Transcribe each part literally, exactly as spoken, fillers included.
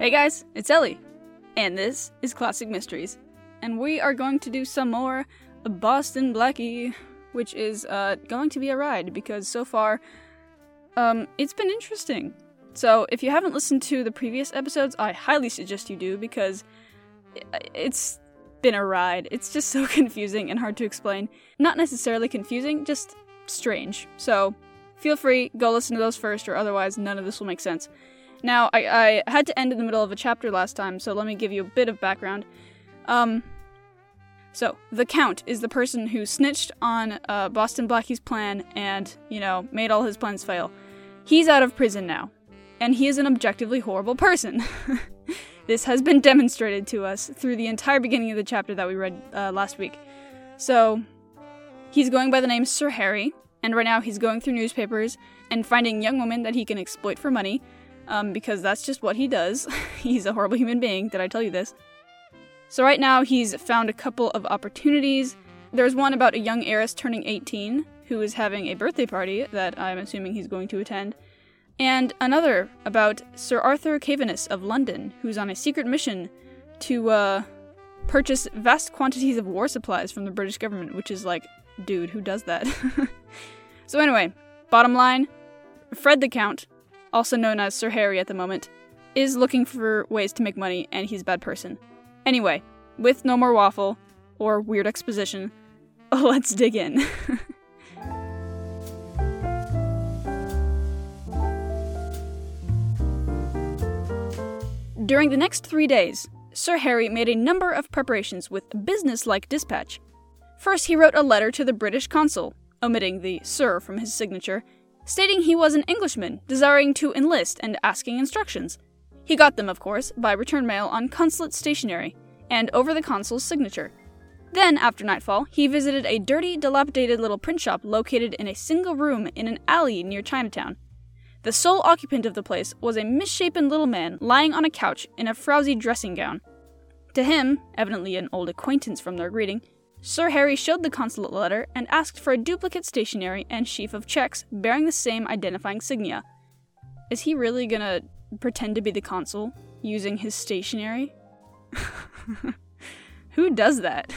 Hey guys, it's Ellie, and this is Classic Mysteries, and we are going to do some more Boston Blackie, which is uh, going to be a ride, because so far, um, it's been interesting. So if you haven't listened to the previous episodes, I highly suggest you do, because it's been a ride. It's just so confusing and hard to explain. Not necessarily confusing, just strange. So feel free, go listen to those first, or otherwise none of this will make sense. Now, I, I had to end in the middle of a chapter last time, so let me give you a bit of background. Um, so, the Count is the person who snitched on uh, Boston Blackie's plan and, you know, made all his plans fail. He's out of prison now, and he is an objectively horrible person. This has been demonstrated to us through the entire beginning of the chapter that we read uh, last week. So, he's going by the name Sir Harry, and right now he's going through newspapers and finding young women that he can exploit for money. Um, because that's just what he does. He's a horrible human being, did I tell you this? So right now, he's found a couple of opportunities. There's one about a young heiress turning eighteen, who is having a birthday party that I'm assuming he's going to attend. And another about Sir Arthur Caveness of London, who's on a secret mission to, uh, purchase vast quantities of war supplies from the British government, which is like, dude, who does that? So anyway, bottom line, Fred the Count, also known as Sir Harry at the moment, is looking for ways to make money, and he's a bad person. Anyway, with no more waffle, or weird exposition, let's dig in. During the next three days, Sir Harry made a number of preparations with business-like dispatch. First, he wrote a letter to the British consul, omitting the Sir from his signature, stating he was an Englishman, desiring to enlist and asking instructions. He got them, of course, by return mail on consulate stationery, and over the consul's signature. Then, after nightfall, he visited a dirty, dilapidated little print shop located in a single room in an alley near Chinatown. The sole occupant of the place was a misshapen little man lying on a couch in a frowsy dressing gown. To him, evidently an old acquaintance from their greeting, Sir Harry showed the consulate letter and asked for a duplicate stationery and sheaf of checks bearing the same identifying signia. Is he really gonna pretend to be the consul, using his stationery? Who does that?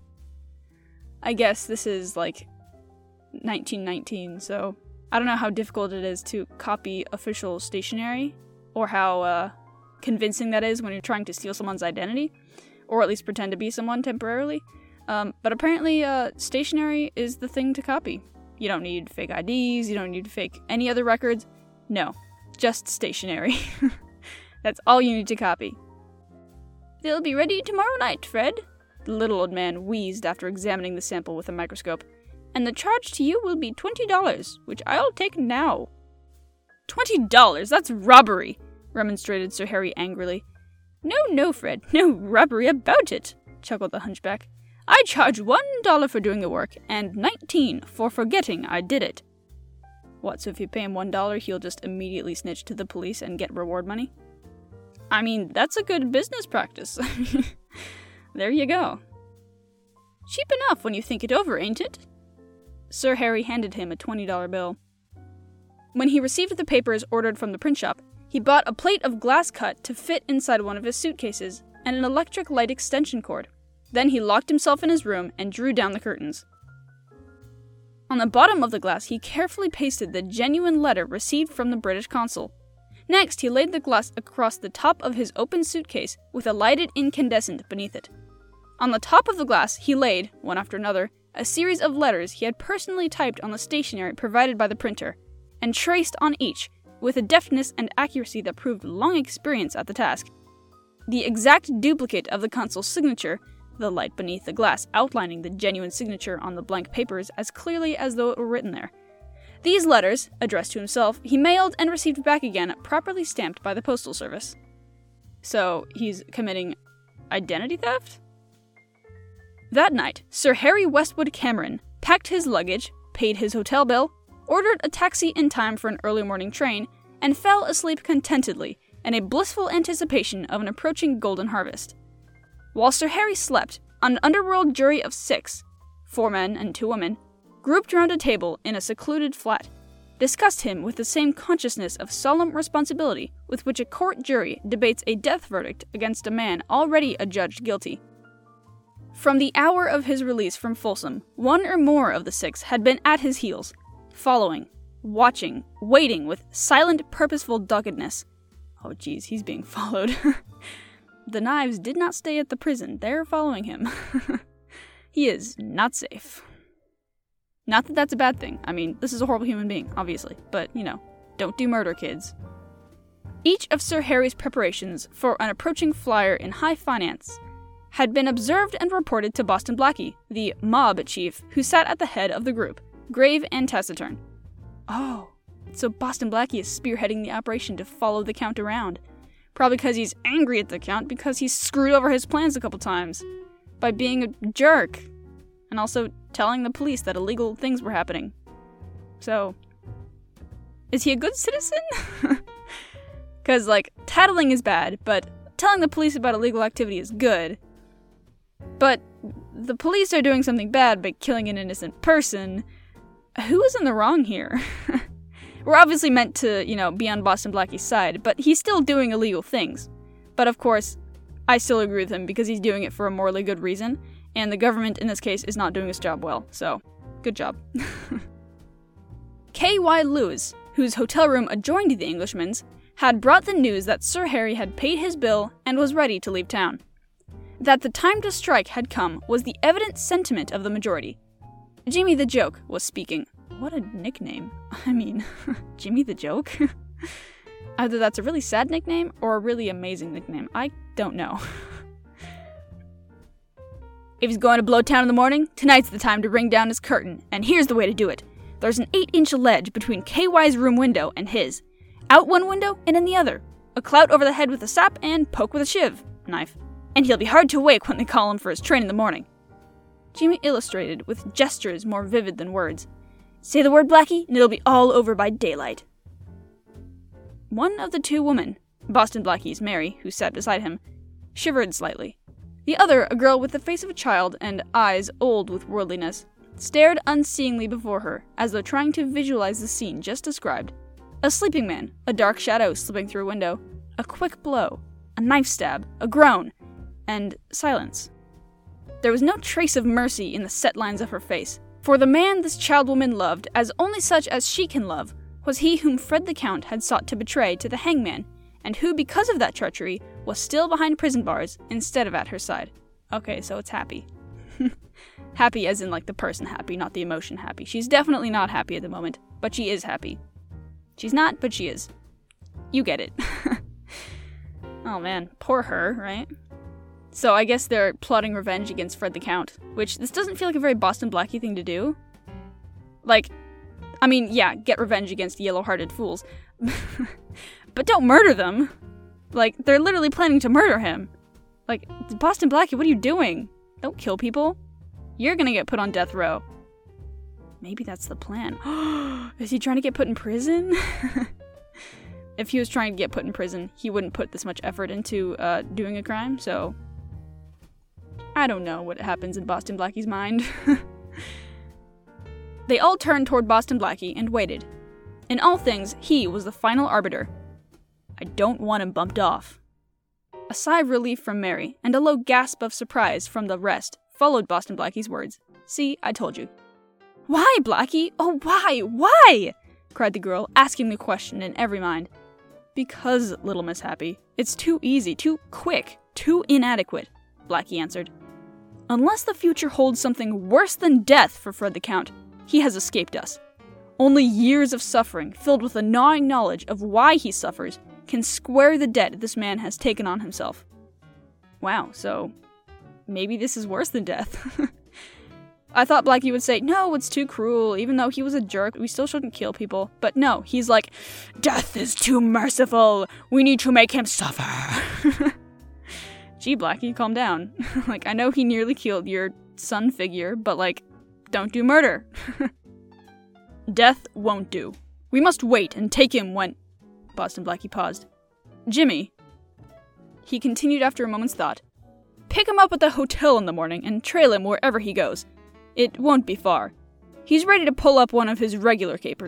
I guess this is, like, nineteen nineteen, so I don't know how difficult it is to copy official stationery, or how uh, convincing that is when you're trying to steal someone's identity, or at least pretend to be someone temporarily. Um, but apparently, uh, stationery is the thing to copy. You don't need fake I Ds, you don't need fake any other records. No, just stationery. That's all you need to copy. They'll be ready tomorrow night, Fred, the little old man wheezed after examining the sample with a microscope. And the charge to you will be twenty dollars, which I'll take now. Twenty dollars? That's robbery, remonstrated Sir Harry angrily. No, no, Fred, no robbery about it, chuckled the hunchback. I charge one dollar for doing the work, and nineteen for forgetting I did it. What, so if you pay him one dollar, he'll just immediately snitch to the police and get reward money? I mean, that's a good business practice. There you go. Cheap enough when you think it over, ain't it? Sir Harry handed him a twenty dollar bill. When he received the papers ordered from the print shop, he bought a plate of glass cut to fit inside one of his suitcases, and an electric light extension cord. Then he locked himself in his room and drew down the curtains. On the bottom of the glass, he carefully pasted the genuine letter received from the British consul. Next, he laid the glass across the top of his open suitcase with a lighted incandescent beneath it. On the top of the glass, he laid, one after another, a series of letters he had personally typed on the stationery provided by the printer, and traced on each, with a deftness and accuracy that proved long experience at the task, the exact duplicate of the consul's signature, the light beneath the glass outlining the genuine signature on the blank papers as clearly as though it were written there. These letters, addressed to himself, he mailed and received back again, properly stamped by the postal service. So, he's committing identity theft? That night, Sir Harry Westwood Cameron packed his luggage, paid his hotel bill, ordered a taxi in time for an early morning train, and fell asleep contentedly in a blissful anticipation of an approaching golden harvest. While Sir Harry slept, an underworld jury of six, four men and two women, grouped round a table in a secluded flat, discussed him with the same consciousness of solemn responsibility with which a court jury debates a death verdict against a man already adjudged guilty. From the hour of his release from Folsom, one or more of the six had been at his heels, following, watching, waiting with silent, purposeful doggedness. Oh geez, he's being followed. The knives did not stay at the prison, they're following him. He is not safe. Not that that's a bad thing. I mean, this is a horrible human being, obviously. But, you know, don't do murder, kids. Each of Sir Harry's preparations for an approaching flyer in high finance had been observed and reported to Boston Blackie, the mob chief who sat at the head of the group, grave and taciturn. Oh, so Boston Blackie is spearheading the operation to follow the Count around. Probably because he's angry at the Count because he screwed over his plans a couple times by being a jerk. And also telling the police that illegal things were happening. So, is he a good citizen? Because, like, tattling is bad, but telling the police about illegal activity is good. But the police are doing something bad by killing an innocent person. Who is in the wrong here? We're obviously meant to, you know, be on Boston Blackie's side, but he's still doing illegal things. But of course, I still agree with him because he's doing it for a morally good reason. And the government, in this case, is not doing its job well, so, good job. K Y. Lewis, whose hotel room adjoined the Englishman's, had brought the news that Sir Harry had paid his bill and was ready to leave town. That the time to strike had come was the evident sentiment of the majority. Jimmy the Joke was speaking. What a nickname. I mean, Jimmy the Joke? Either that's a really sad nickname or a really amazing nickname. I don't know. If he's going to blow town in the morning, tonight's the time to ring down his curtain, and here's the way to do it. There's an eight-inch ledge between K Y's room window and his. Out one window and in the other. A clout over the head with a sap and poke with a shiv knife. And he'll be hard to wake when they call him for his train in the morning. Jimmy illustrated with gestures more vivid than words. Say the word, Blackie, and it'll be all over by daylight. One of the two women, Boston Blackie's Mary, who sat beside him, shivered slightly. The other, a girl with the face of a child and eyes old with worldliness, stared unseeingly before her, as though trying to visualize the scene just described. A sleeping man, a dark shadow slipping through a window, a quick blow, a knife stab, a groan, and silence. There was no trace of mercy in the set lines of her face, for the man this child woman loved as only such as she can love was he whom Fred the Count had sought to betray to the hangman, and who, because of that treachery, was still behind prison bars instead of at her side. Okay, so it's happy. Happy as in, like, the person happy, not the emotion happy. She's definitely not happy at the moment, but she is happy. She's not, but she is. You get it. Oh man, poor her, right? So I guess they're plotting revenge against Fred the Count, which this doesn't feel like a very Boston Blackie thing to do. Like, I mean, yeah, get revenge against yellow-hearted fools. But don't murder them. Like, they're literally planning to murder him. Like, Boston Blackie, what are you doing? Don't kill people. You're gonna get put on death row. Maybe that's the plan. Is he trying to get put in prison? If he was trying to get put in prison, he wouldn't put this much effort into uh, doing a crime, so... I don't know what happens in Boston Blackie's mind. They all turned toward Boston Blackie and waited. In all things, he was the final arbiter. I don't want him bumped off. A sigh of relief from Mary, and a low gasp of surprise from the rest, followed Boston Blackie's words. See, I told you. Why, Blackie? Oh, why? Why? Cried the girl, asking the question in every mind. Because, little Miss Happy, it's too easy, too quick, too inadequate, Blackie answered. Unless the future holds something worse than death for Fred the Count, he has escaped us. Only years of suffering, filled with a gnawing knowledge of why he suffers, can square the debt this man has taken on himself. Wow, so maybe this is worse than death. I thought Blackie would say, no, it's too cruel, even though he was a jerk, we still shouldn't kill people. But no, he's like, death is too merciful, we need to make him suffer. Gee, Blackie, calm down. Like, I know he nearly killed your son figure, but like, don't do murder. Death won't do. We must wait and take him when... Boston Blackie paused. Jimmy, he continued after a moment's thought, pick him up at the hotel in the morning and trail him wherever he goes. It won't be far. He's ready to pull up one of his regular capers.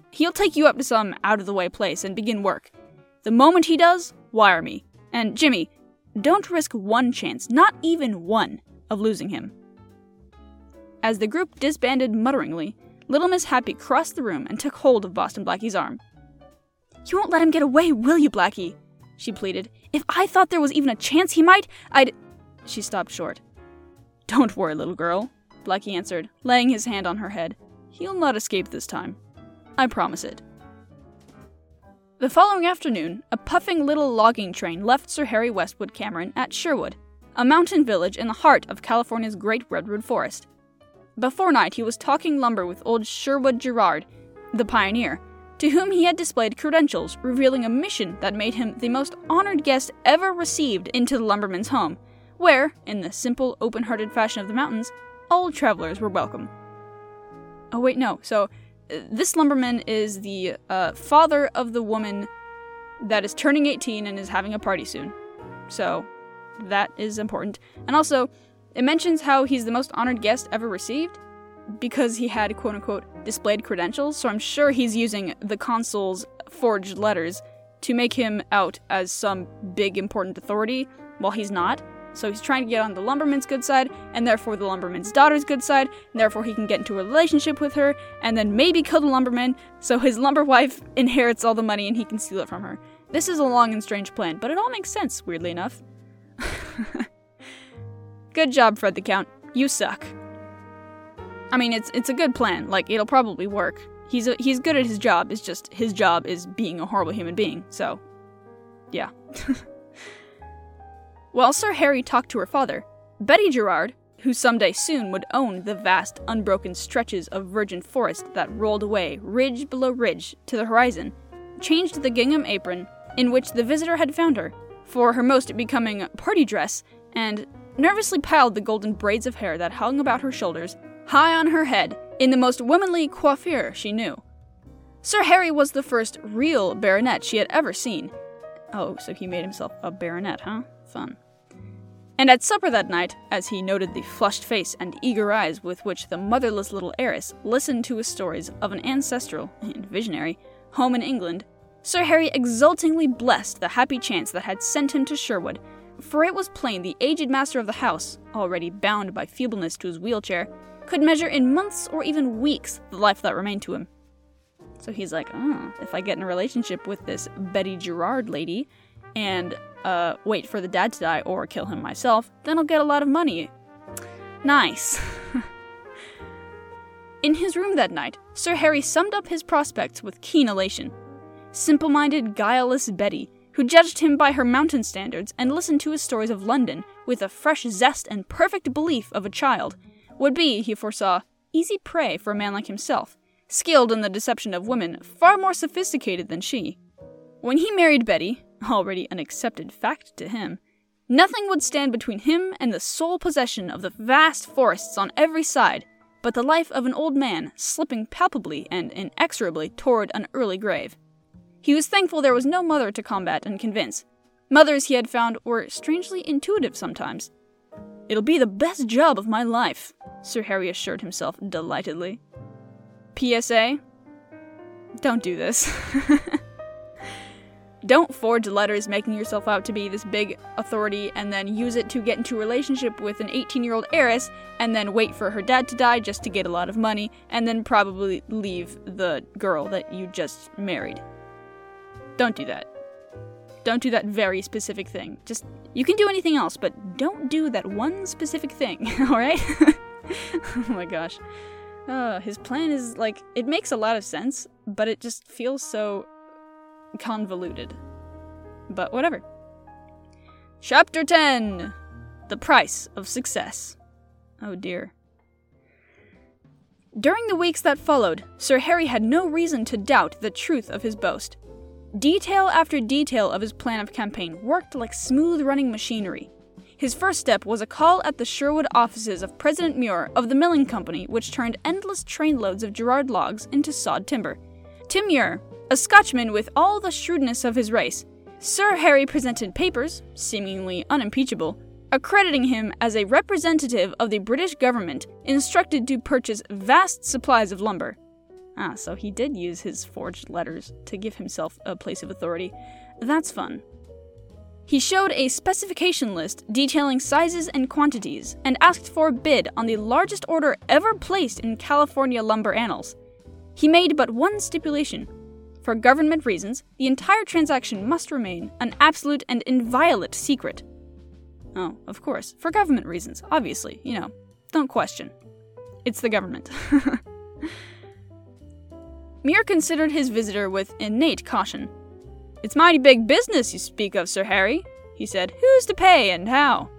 he'll take you up to some out-of-the-way place and begin work. The moment he does, wire me. And Jimmy, don't risk one chance, not even one, of losing him." As the group disbanded mutteringly, Little Miss Happy crossed the room and took hold of Boston Blackie's arm. "You won't let him get away, will you, Blackie?" she pleaded. "If I thought there was even a chance he might, I'd—" She stopped short. "Don't worry, little girl," Blackie answered, laying his hand on her head. "He'll not escape this time. I promise it." The following afternoon, a puffing little logging train left Sir Harry Westwood Cameron at Sherwood, a mountain village in the heart of California's great redwood forest. Before night, he was talking lumber with old Sherwood Gerard, the pioneer, to whom he had displayed credentials revealing a mission that made him the most honored guest ever received into the lumberman's home, where, in the simple, open-hearted fashion of the mountains, all travelers were welcome. Oh wait, no, so uh, this lumberman is the uh, father of the woman that is turning eighteen and is having a party soon. So, that is important. And also, it mentions how he's the most honored guest ever received, because he had quote-unquote displayed credentials, so I'm sure he's using the consul's forged letters to make him out as some big important authority, while he's not. So he's trying to get on the lumberman's good side, and therefore the lumberman's daughter's good side, and therefore he can get into a relationship with her, and then maybe kill the lumberman, so his lumber wife inherits all the money and he can steal it from her. This is a long and strange plan, but it all makes sense, weirdly enough. Good job, Fred the Count. You suck. I mean, it's it's a good plan. Like, it'll probably work. He's a, he's good at his job. It's just his job is being a horrible human being. So, yeah. While Sir Harry talked to her father, Betty Gerard, who someday soon would own the vast, unbroken stretches of virgin forest that rolled away, ridge below ridge, to the horizon, changed the gingham apron in which the visitor had found her for her most becoming party dress, and nervously piled the golden braids of hair that hung about her shoulders high on her head in the most womanly coiffure she knew. Sir Harry was the first real baronet she had ever seen. Oh, so he made himself a baronet, huh? Fun. And at supper that night, as he noted the flushed face and eager eyes with which the motherless little heiress listened to his stories of an ancestral, and visionary, home in England, Sir Harry exultingly blessed the happy chance that had sent him to Sherwood, for it was plain the aged master of the house, already bound by feebleness to his wheelchair, could measure in months or even weeks the life that remained to him. So he's like, oh, if I get in a relationship with this Betty Gerard lady, and uh, wait for the dad to die or kill him myself, then I'll get a lot of money. Nice. In his room that night, Sir Harry summed up his prospects with keen elation. Simple-minded, guileless Betty, who judged him by her mountain standards and listened to his stories of London with the fresh zest and perfect belief of a child, would be, he foresaw, easy prey for a man like himself, skilled in the deception of women far more sophisticated than she. When he married Betty, already an accepted fact to him, nothing would stand between him and the sole possession of the vast forests on every side, but the life of an old man slipping palpably and inexorably toward an early grave. He was thankful there was no mother to combat and convince. Mothers, he had found, were strangely intuitive sometimes. "It'll be the best job of my life," Sir Harry assured himself delightedly. P S A? Don't do this. Don't forge letters making yourself out to be this big authority and then use it to get into a relationship with an eighteen-year-old heiress and then wait for her dad to die just to get a lot of money and then probably leave the girl that you just married. Don't do that. Don't do that very specific thing. Just, you can do anything else, but don't do that one specific thing, alright? Oh my gosh. Uh, his plan is, like, it makes a lot of sense, but it just feels so convoluted. But whatever. Chapter ten! The Price of Success. Oh dear. During the weeks that followed, Sir Harry had no reason to doubt the truth of his boast. Detail after detail of his plan of campaign worked like smooth-running machinery. His first step was a call at the Sherwood offices of President Muir of the Milling Company, which turned endless trainloads of Gerard logs into sawed timber. To Muir, a Scotchman with all the shrewdness of his race, Sir Harry presented papers, seemingly unimpeachable, accrediting him as a representative of the British government instructed to purchase vast supplies of lumber. Ah, so he did use his forged letters to give himself a place of authority. That's fun. He showed a specification list detailing sizes and quantities, and asked for a bid on the largest order ever placed in California lumber annals. He made but one stipulation. For government reasons, the entire transaction must remain an absolute and inviolate secret. Oh, of course, for government reasons, obviously, you know, don't question. It's the government. Muir considered his visitor with innate caution. "It's mighty big business you speak of, Sir Harry," he said. "Who's to pay and how?"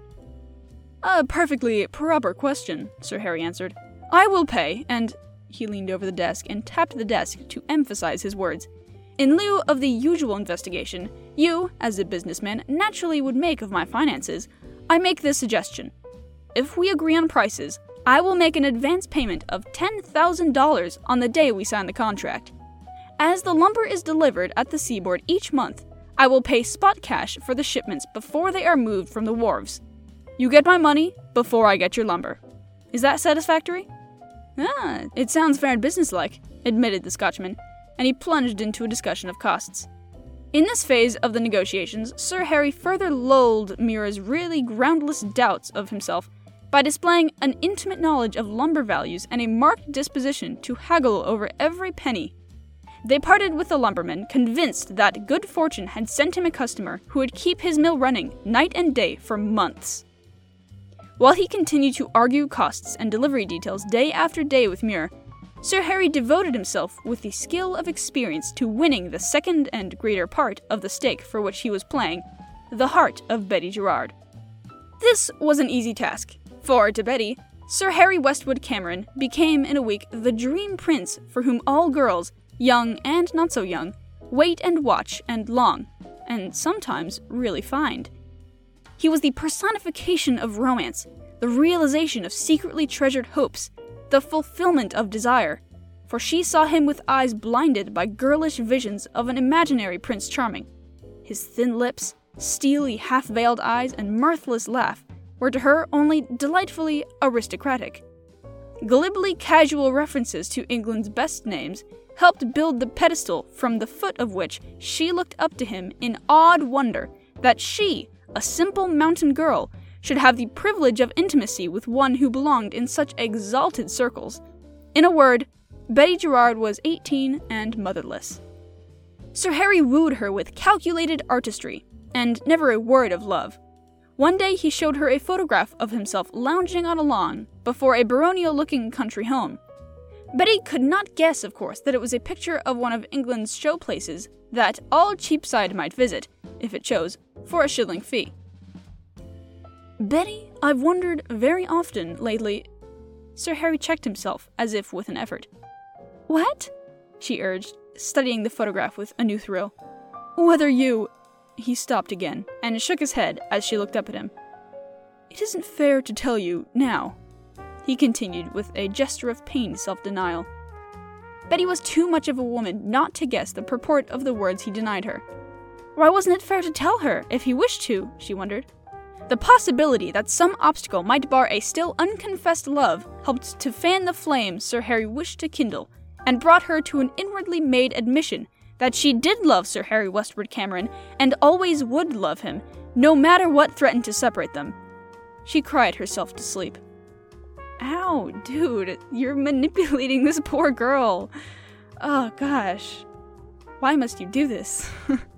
"A perfectly proper question," Sir Harry answered. "I will pay, and—" he leaned over the desk and tapped the desk to emphasize his words. "In lieu of the usual investigation you, as a businessman, naturally would make of my finances, I make this suggestion. If we agree on prices, I will make an advance payment of ten thousand dollars on the day we sign the contract. As the lumber is delivered at the seaboard each month, I will pay spot cash for the shipments before they are moved from the wharves. You get my money before I get your lumber. Is that satisfactory?" "Ah, it sounds fair and businesslike," admitted the Scotchman, and he plunged into a discussion of costs. In this phase of the negotiations, Sir Harry further lulled Muir's really groundless doubts of himself by displaying an intimate knowledge of lumber values and a marked disposition to haggle over every penny. They parted with the lumberman, convinced that good fortune had sent him a customer who would keep his mill running night and day for months. While he continued to argue costs and delivery details day after day with Muir, Sir Harry devoted himself with the skill of experience to winning the second and greater part of the stake for which he was playing, the heart of Betty Gerard. This was an easy task, for to Betty, Sir Harry Westwood Cameron became in a week the dream prince for whom all girls, young and not so young, wait and watch and long, and sometimes really find. He was the personification of romance, the realization of secretly treasured hopes, the fulfillment of desire, for she saw him with eyes blinded by girlish visions of an imaginary Prince Charming. His thin lips, steely half-veiled eyes, and mirthless laugh were to her only delightfully aristocratic. Glibly casual references to England's best names helped build the pedestal from the foot of which she looked up to him in awed wonder that she, a simple mountain girl, should have the privilege of intimacy with one who belonged in such exalted circles. In a word, Betty Gerard was eighteen and motherless. Sir Harry wooed her with calculated artistry, and never a word of love. One day he showed her a photograph of himself lounging on a lawn before a baronial-looking country home. Betty could not guess, of course, that it was a picture of one of England's show places that all Cheapside might visit, if it chose, for a shilling fee. "Betty, I've wondered very often lately—" Sir Harry checked himself, as if with an effort. "What?" she urged, studying the photograph with a new thrill. "Whether you—" He stopped again, and shook his head as she looked up at him. "It isn't fair to tell you now," he continued with a gesture of pained self-denial. Betty was too much of a woman not to guess the purport of the words he denied her. Why wasn't it fair to tell her, if he wished to, she wondered. The possibility that some obstacle might bar a still unconfessed love helped to fan the flame Sir Harry wished to kindle, and brought her to an inwardly made admission that she did love Sir Harry Westwood Cameron, and always would love him, no matter what threatened to separate them. She cried herself to sleep. Ow, dude, you're manipulating this poor girl. Oh gosh. Why must you do this?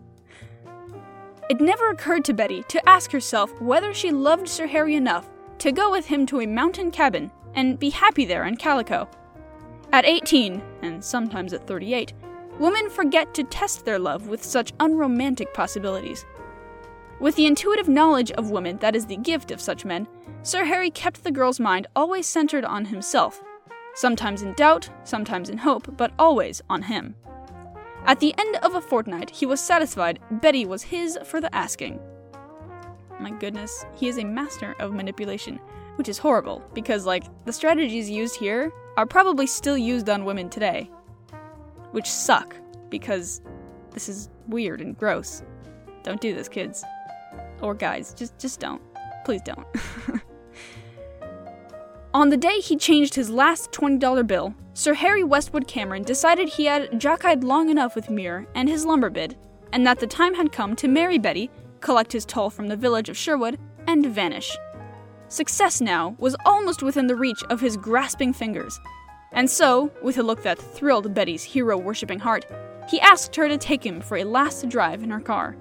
It never occurred to Betty to ask herself whether she loved Sir Harry enough to go with him to a mountain cabin and be happy there in Calico. At eighteen, and sometimes at thirty-eight, women forget to test their love with such unromantic possibilities. With the intuitive knowledge of women that is the gift of such men, Sir Harry kept the girl's mind always centered on himself, sometimes in doubt, sometimes in hope, but always on him. At the end of a fortnight, he was satisfied Betty was his for the asking. My goodness, he is a master of manipulation, which is horrible, because, like, the strategies used here are probably still used on women today. Which suck, because this is weird and gross. Don't do this, kids. Or guys, just, just don't. Please don't. On the day he changed his last twenty dollar bill, Sir Harry Westwood Cameron decided he had jockeyed long enough with Muir and his lumber bid, and that the time had come to marry Betty, collect his toll from the village of Sherwood, and vanish. Success now was almost within the reach of his grasping fingers, and so, with a look that thrilled Betty's hero-worshipping heart, he asked her to take him for a last drive in her car.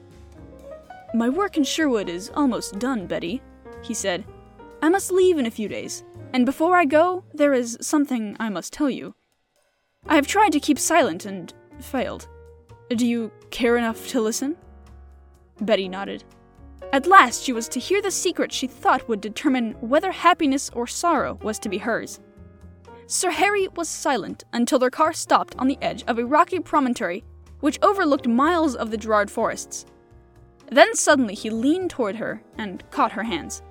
"My work in Sherwood is almost done, Betty," he said. "I must leave in a few days, and before I go, there is something I must tell you. I have tried to keep silent and failed. Do you care enough to listen?" Betty nodded. At last she was to hear the secret she thought would determine whether happiness or sorrow was to be hers. Sir Harry was silent until their car stopped on the edge of a rocky promontory which overlooked miles of the Gerard forests. Then suddenly he leaned toward her and caught her hands.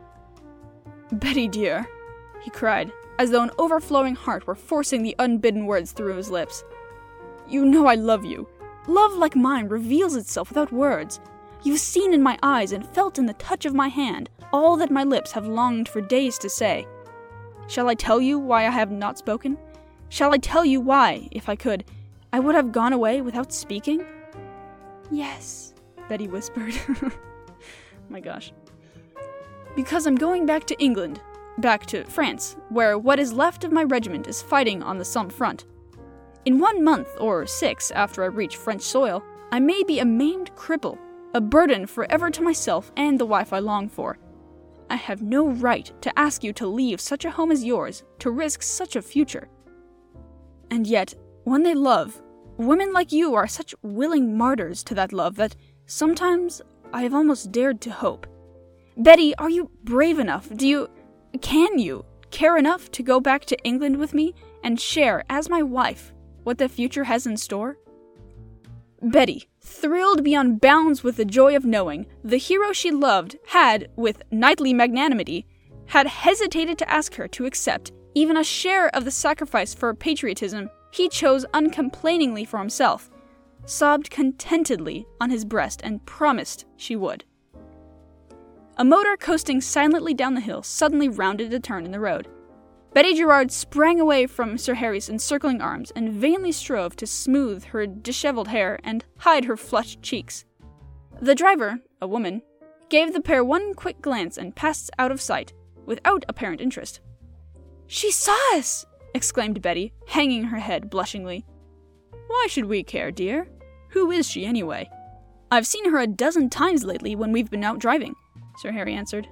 "Betty, dear," he cried, as though an overflowing heart were forcing the unbidden words through his lips. "You know I love you. Love like mine reveals itself without words. You've seen in my eyes and felt in the touch of my hand all that my lips have longed for days to say. Shall I tell you why I have not spoken? Shall I tell you why, if I could, I would have gone away without speaking?" "Yes," Betty whispered. My gosh. "Because I'm going back to England, back to France, where what is left of my regiment is fighting on the Somme front. In one month or six after I reach French soil, I may be a maimed cripple, a burden forever to myself and the wife I long for. I have no right to ask you to leave such a home as yours, to risk such a future. And yet, when they love, women like you are such willing martyrs to that love that sometimes I have almost dared to hope. Betty, are you brave enough? Do you, can you, care enough to go back to England with me and share, as my wife, what the future has in store?" Betty, thrilled beyond bounds with the joy of knowing the hero she loved had, with knightly magnanimity, had hesitated to ask her to accept even a share of the sacrifice for patriotism he chose uncomplainingly for himself, sobbed contentedly on his breast and promised she would. A motor coasting silently down the hill suddenly rounded a turn in the road. Betty Gerard sprang away from Sir Harry's encircling arms and vainly strove to smooth her disheveled hair and hide her flushed cheeks. The driver, a woman, gave the pair one quick glance and passed out of sight, without apparent interest. "She saw us!" exclaimed Betty, hanging her head blushingly. "Why should we care, dear? Who is she, anyway?" "I've seen her a dozen times lately when we've been out driving," Sir Harry answered.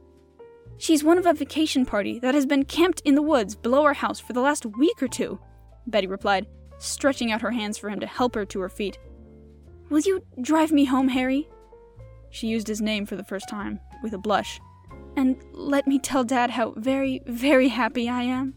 "She's one of a vacation party that has been camped in the woods below our house for the last week or two," Betty replied, stretching out her hands for him to help her to her feet. "Will you drive me home, Harry?" She used his name for the first time, with a blush. "And let me tell Dad how very, very happy I am."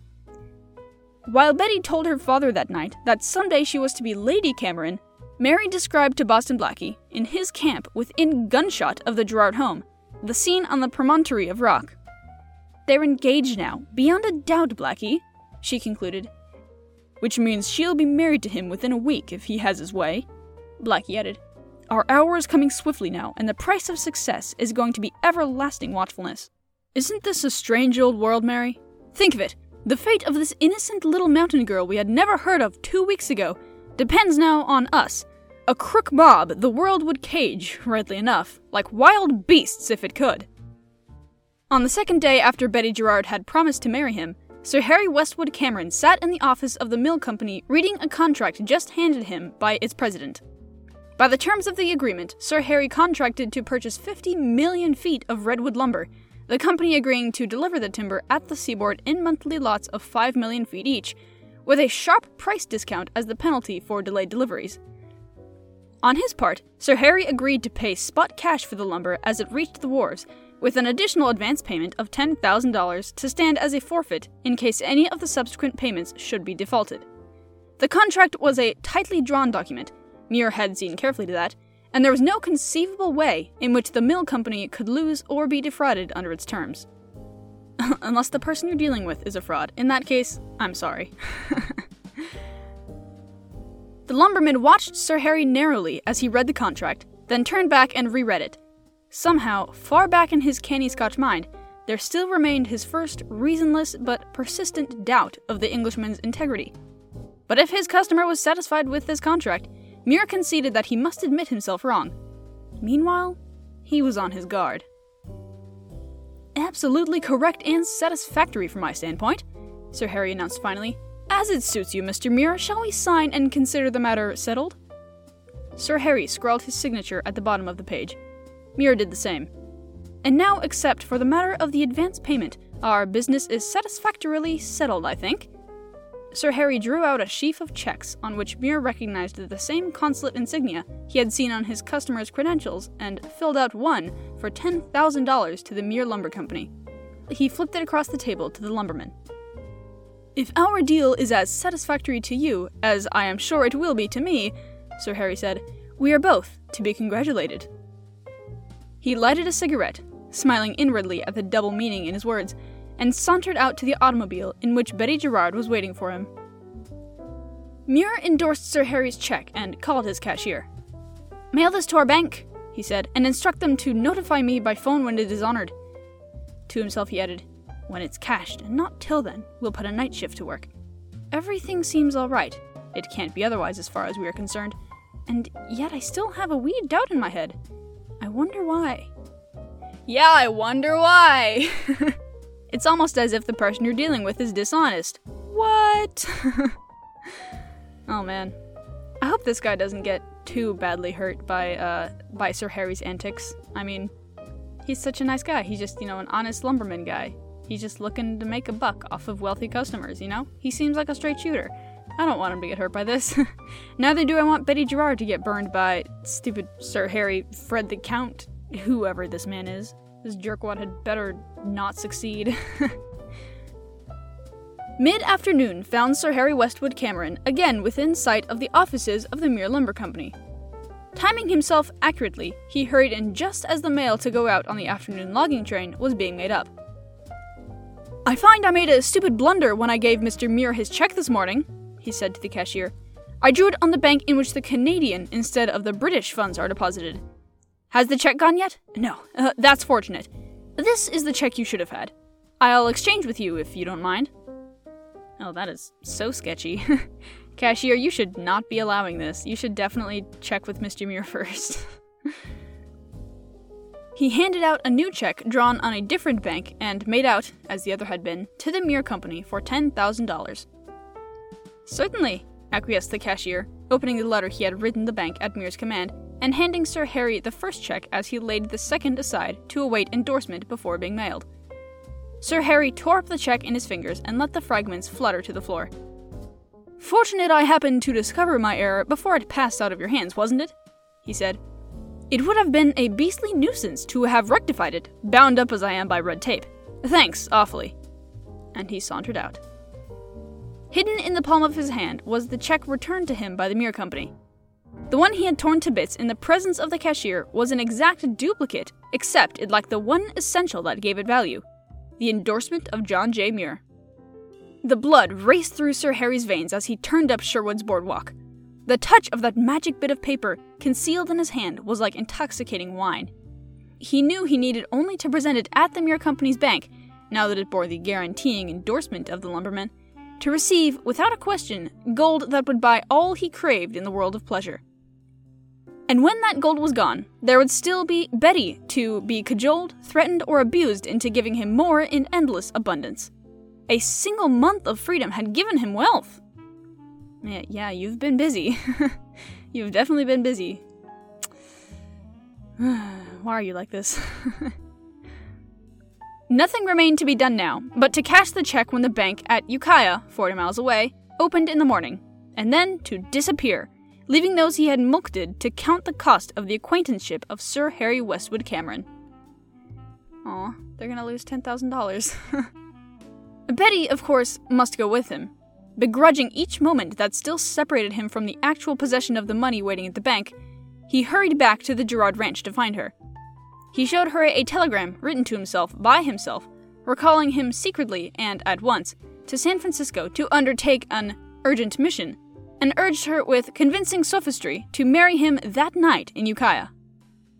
While Betty told her father that night that someday she was to be Lady Cameron, Mary described to Boston Blackie, in his camp within gunshot of the Gerard home, the scene on the promontory of rock. "They're engaged now, beyond a doubt, Blackie," she concluded. "Which means she'll be married to him within a week if he has his way," Blackie added. "Our hour is coming swiftly now, and the price of success is going to be everlasting watchfulness. Isn't this a strange old world, Mary? Think of it. The fate of this innocent little mountain girl we had never heard of two weeks ago depends now on us. A crook mob the world would cage, rightly enough, like wild beasts if it could." On the second day after Betty Gerard had promised to marry him, Sir Harry Westwood Cameron sat in the office of the mill company reading a contract just handed him by its president. By the terms of the agreement, Sir Harry contracted to purchase fifty million feet of redwood lumber, the company agreeing to deliver the timber at the seaboard in monthly lots of five million feet each, with a sharp price discount as the penalty for delayed deliveries. On his part, Sir Harry agreed to pay spot cash for the lumber as it reached the wharves, with an additional advance payment of ten thousand dollars to stand as a forfeit in case any of the subsequent payments should be defaulted. The contract was a tightly drawn document, Muir had seen carefully to that, and there was no conceivable way in which the mill company could lose or be defrauded under its terms. Unless the person you're dealing with is a fraud. In that case, I'm sorry. The lumberman watched Sir Harry narrowly as he read the contract, then turned back and reread it. Somehow, far back in his canny Scotch mind, there still remained his first reasonless but persistent doubt of the Englishman's integrity. But if his customer was satisfied with this contract, Muir conceded that he must admit himself wrong. Meanwhile, he was on his guard. "Absolutely correct and satisfactory from my standpoint," Sir Harry announced finally. "As it suits you, Mister Muir, shall we sign and consider the matter settled?" Sir Harry scrawled his signature at the bottom of the page. Muir did the same. "And now, except for the matter of the advance payment, our business is satisfactorily settled, I think." Sir Harry drew out a sheaf of checks on which Muir recognized the same consulate insignia he had seen on his customer's credentials and filled out one for ten thousand dollars to the Muir Lumber Company. He flipped it across the table to the lumberman. "If our deal is as satisfactory to you as I am sure it will be to me," Sir Harry said, "we are both to be congratulated." He lighted a cigarette, smiling inwardly at the double meaning in his words, and sauntered out to the automobile in which Betty Gerard was waiting for him. Muir endorsed Sir Harry's check and called his cashier. "Mail this to our bank," he said, "and instruct them to notify me by phone when it is honored." To himself he added, "When it's cashed, and not till then, we'll put a night shift to work. Everything seems all right. It can't be otherwise as far as we are concerned. And yet I still have a wee doubt in my head. I wonder why." Yeah, I wonder why! It's almost as if the person you're dealing with is dishonest. What? Oh man. I hope this guy doesn't get too badly hurt by, uh, by Sir Harry's antics. I mean, he's such a nice guy. He's just, you know, an honest lumberman guy. He's just looking to make a buck off of wealthy customers, you know? He seems like a straight shooter. I don't want him to get hurt by this. Neither do I want Betty Gerard to get burned by stupid Sir Harry Fred the Count, whoever this man is. This jerkwad had better not succeed. Mid-afternoon found Sir Harry Westwood Cameron again within sight of the offices of the Muir Lumber Company. Timing himself accurately, he hurried in just as the mail to go out on the afternoon logging train was being made up. "I find I made a stupid blunder when I gave Mister Muir his check this morning," he said to the cashier. "I drew it on the bank in which the Canadian instead of the British funds are deposited. Has the check gone yet? No. Uh, that's fortunate. This is the check you should have had. I'll exchange with you if you don't mind." Oh, that is so sketchy. Cashier, you should not be allowing this. You should definitely check with Mister Muir first. He handed out a new check drawn on a different bank and made out, as the other had been, to the Muir Company for ten thousand dollars. "Certainly," acquiesced the cashier, opening the letter he had written the bank at Muir's command, and handing Sir Harry the first check as he laid the second aside to await endorsement before being mailed. Sir Harry tore up the check in his fingers and let the fragments flutter to the floor. "Fortunate I happened to discover my error before it passed out of your hands, wasn't it?" he said. "It would have been a beastly nuisance to have rectified it, bound up as I am by red tape. Thanks, awfully." And he sauntered out. Hidden in the palm of his hand was the check returned to him by the Muir Company. The one he had torn to bits in the presence of the cashier was an exact duplicate, except it lacked the one essential that gave it value: the endorsement of John J. Muir. The blood raced through Sir Harry's veins as he turned up Sherwood's boardwalk. The touch of that magic bit of paper concealed in his hand was like intoxicating wine. He knew he needed only to present it at the Muir Company's bank, now that it bore the guaranteeing endorsement of the lumberman, to receive, without a question, gold that would buy all he craved in the world of pleasure. And when that gold was gone, there would still be Betty to be cajoled, threatened, or abused into giving him more in endless abundance. A single month of freedom had given him wealth. Yeah, yeah, you've been busy. You've definitely been busy. Why are you like this? Nothing remained to be done now, but to cash the check when the bank at Ukiah, forty miles away, opened in the morning, and then to disappear, leaving those he had mulcted to count the cost of the acquaintanceship of Sir Harry Westwood Cameron. Aw, they're gonna lose ten thousand dollars. Betty, of course, must go with him. Begrudging each moment that still separated him from the actual possession of the money waiting at the bank, he hurried back to the Gerard Ranch to find her. He showed her a telegram written to himself by himself, recalling him secretly and at once to San Francisco to undertake an urgent mission, and urged her with convincing sophistry to marry him that night in Ukiah.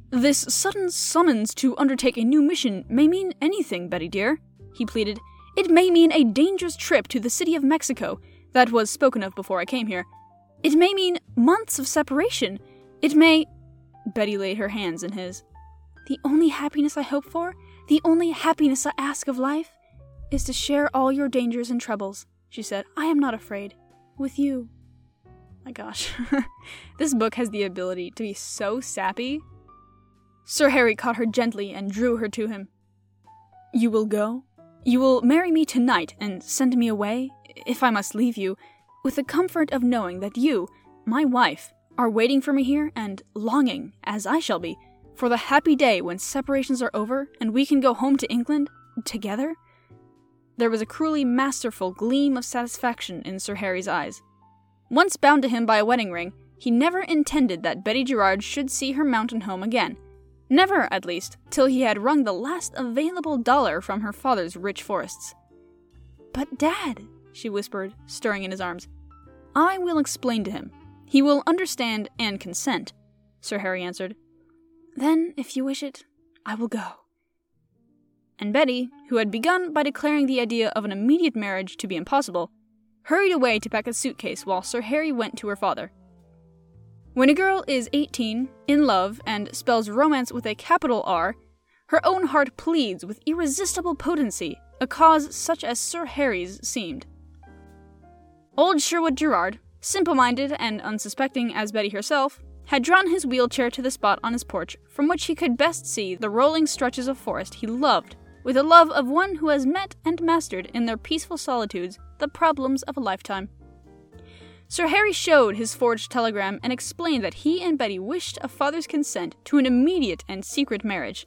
"This sudden summons to undertake a new mission may mean anything, Betty dear," he pleaded. "It may mean a dangerous trip to the city of Mexico that was spoken of before I came here. It may mean months of separation. It may—" Betty laid her hands in his. "The only happiness I hope for, the only happiness I ask of life, is to share all your dangers and troubles," she said. "I am not afraid. With you." My gosh. This book has the ability to be so sappy. Sir Harry caught her gently and drew her to him. "You will go? You will marry me tonight and send me away, if I must leave you, with the comfort of knowing that you, my wife, are waiting for me here and longing, as I shall be, for the happy day when separations are over and we can go home to England together?" There was a cruelly masterful gleam of satisfaction in Sir Harry's eyes. Once bound to him by a wedding ring, he never intended that Betty Gerard should see her mountain home again. Never, at least, till he had wrung the last available dollar from her father's rich forests. "But, Dad," she whispered, stirring in his arms, "I will explain to him. He will understand and consent," Sir Harry answered. "Then, if you wish it, I will go." And Betty, who had begun by declaring the idea of an immediate marriage to be impossible, hurried away to pack a suitcase while Sir Harry went to her father. When a girl is eighteen, in love, and spells romance with a capital R, her own heart pleads with irresistible potency a cause such as Sir Harry's seemed. Old Sherwood Gerard, simple-minded and unsuspecting as Betty herself, had drawn his wheelchair to the spot on his porch from which he could best see the rolling stretches of forest he loved, with the love of one who has met and mastered in their peaceful solitudes the problems of a lifetime. Sir Harry showed his forged telegram and explained that he and Betty wished a father's consent to an immediate and secret marriage.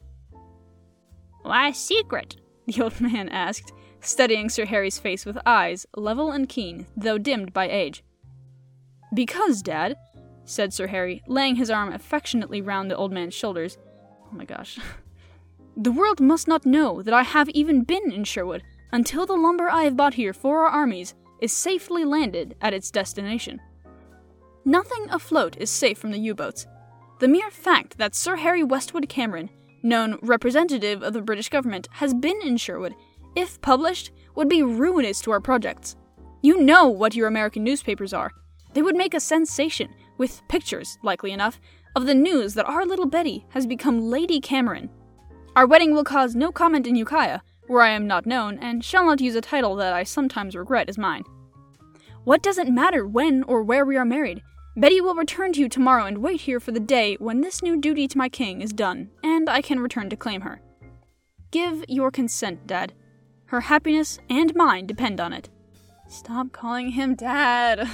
"Why secret?" the old man asked, studying Sir Harry's face with eyes level and keen, though dimmed by age. "Because, Dad," said Sir Harry, laying his arm affectionately round the old man's shoulders. Oh my gosh. "The world must not know that I have even been in Sherwood until the lumber I have bought here for our armies is safely landed at its destination. Nothing afloat is safe from the U-boats. The mere fact that Sir Harry Westwood Cameron, known representative of the British government, has been in Sherwood, if published, would be ruinous to our projects. You know what your American newspapers are. They would make a sensation, with pictures, likely enough, of the news that our little Betty has become Lady Cameron. Our wedding will cause no comment in Ukiah, where I am not known, and shall not use a title that I sometimes regret as mine. What does it matter when or where we are married? Betty will return to you tomorrow and wait here for the day when this new duty to my king is done, and I can return to claim her. Give your consent, Dad. Her happiness and mine depend on it." Stop calling him Dad.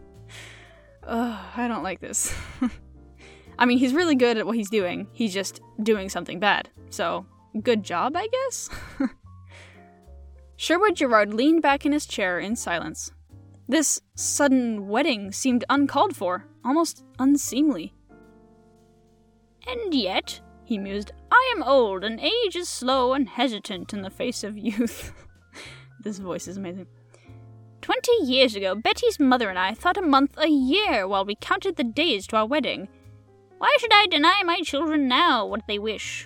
Ugh, I don't like this. I mean, he's really good at what he's doing. He's just doing something bad. So, good job, I guess? Sherwood Gerard leaned back in his chair in silence. This sudden wedding seemed uncalled for, almost unseemly. "And yet," he mused, "I am old, and age is slow and hesitant in the face of youth." This voice is amazing. Twenty years ago, Betty's mother and I thought a month a year while we counted the days to our wedding. Why should I deny my children now what they wish?"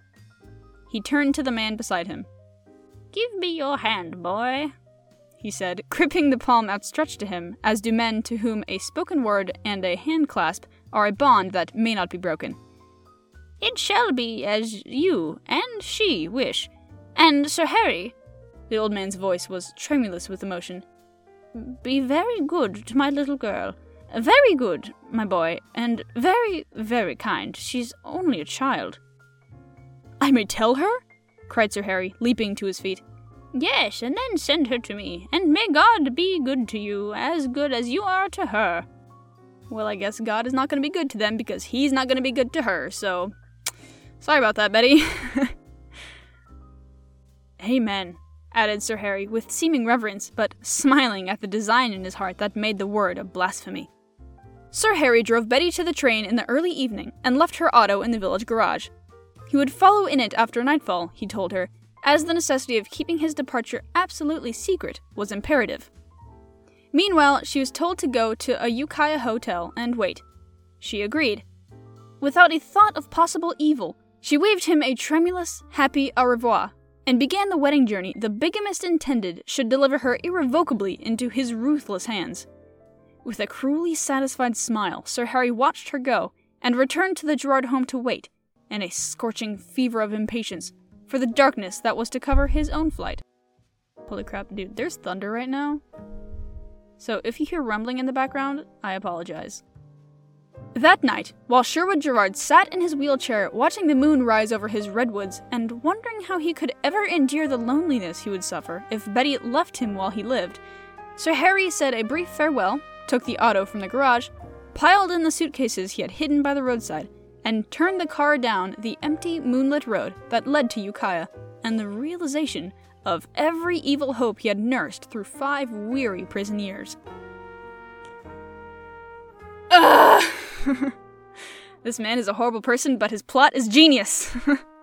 He turned to the man beside him. "Give me your hand, boy," he said, gripping the palm outstretched to him, as do men to whom a spoken word and a hand clasp are a bond that may not be broken. "It shall be as you and she wish. And, Sir Harry," the old man's voice was tremulous with emotion, "be very good to my little girl. Very good, my boy, and very, very kind. She's only a child." "I may tell her?" cried Sir Harry, leaping to his feet. "Yes, and then send her to me, and may God be good to you, as good as you are to her." Well, I guess God is not going to be good to them because he's not going to be good to her, so... Sorry about that, Betty. "Amen," added Sir Harry with seeming reverence, but smiling at the design in his heart that made the word a blasphemy. Sir Harry drove Betty to the train in the early evening and left her auto in the village garage. He would follow in it after nightfall, he told her, as the necessity of keeping his departure absolutely secret was imperative. Meanwhile, she was told to go to a Ukiah hotel and wait. She agreed. without a thought of possible evil, she waved him a tremulous, happy au revoir, and began the wedding journey the bigamist intended should deliver her irrevocably into his ruthless hands. With a cruelly satisfied smile, Sir Harry watched her go, and returned to the Gerard home to wait, in a scorching fever of impatience, for the darkness that was to cover his own flight. Holy crap, dude, there's thunder right now. So if you hear rumbling in the background, I apologize. That night, while Sherwood Gerard sat in his wheelchair watching the moon rise over his redwoods and wondering how he could ever endure the loneliness he would suffer if Betty left him while he lived, Sir Harry said a brief farewell, took the auto from the garage, piled in the suitcases he had hidden by the roadside, and turned the car down the empty, moonlit road that led to Ukiah, and the realization of every evil hope he had nursed through five weary prison years. Ugh! This man is a horrible person, but his plot is genius!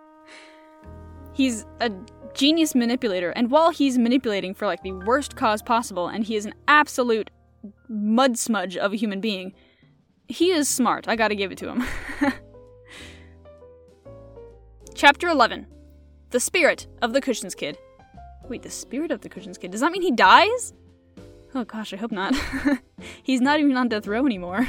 He's a genius manipulator, and while he's manipulating for, like, the worst cause possible, and he is an absolute mud smudge of a human being, he is smart. I gotta give it to him. Chapter eleven. The Spirit of the Cushions Kid. Wait, the Spirit of the Cushions Kid? Does that mean he dies? Oh gosh, I hope not. He's not even on death row anymore.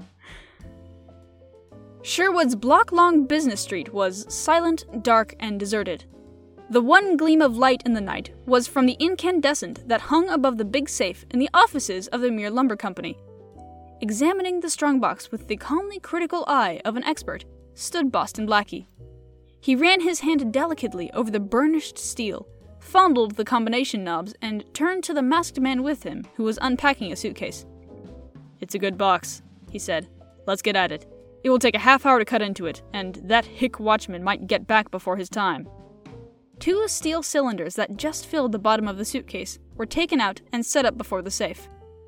Sherwood's block-long business street was silent, dark, and deserted. The one gleam of light in the night was from the incandescent that hung above the big safe in the offices of the Mere Lumber Company. Examining the strongbox with the calmly critical eye of an expert, stood Boston Blackie. He ran his hand delicately over the burnished steel, fondled the combination knobs, and turned to the masked man with him, who was unpacking a suitcase. "It's a good box," he said. "Let's get at it. It will take a half hour to cut into it, and that hick watchman might get back before his time." Two steel cylinders that just filled the bottom of the suitcase were taken out and set up before the safe.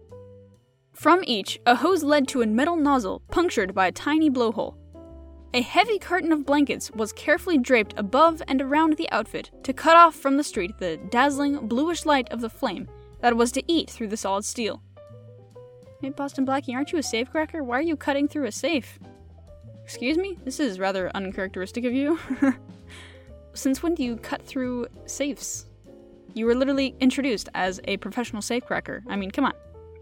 From each, a hose led to a metal nozzle punctured by a tiny blowhole. A heavy curtain of blankets was carefully draped above and around the outfit to cut off from the street the dazzling, bluish light of the flame that was to eat through the solid steel. Hey, Boston Blackie, aren't you a safecracker? Why are you cutting through a safe? Excuse me? This is rather uncharacteristic of you. Since when do you cut through safes? You were literally introduced as a professional safecracker. I mean, come on.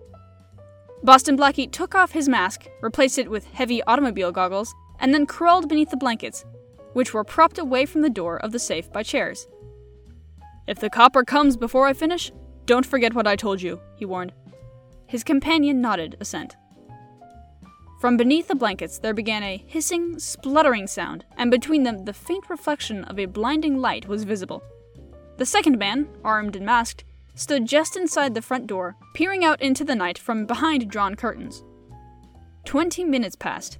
Boston Blackie took off his mask, replaced it with heavy automobile goggles, and then crawled beneath the blankets, which were propped away from the door of the safe by chairs. "If the copper comes before I finish, don't forget what I told you," he warned. His companion nodded assent. From beneath the blankets there began a hissing, spluttering sound, and between them the faint reflection of a blinding light was visible. The second man, armed and masked, stood just inside the front door, peering out into the night from behind drawn curtains. Twenty minutes passed.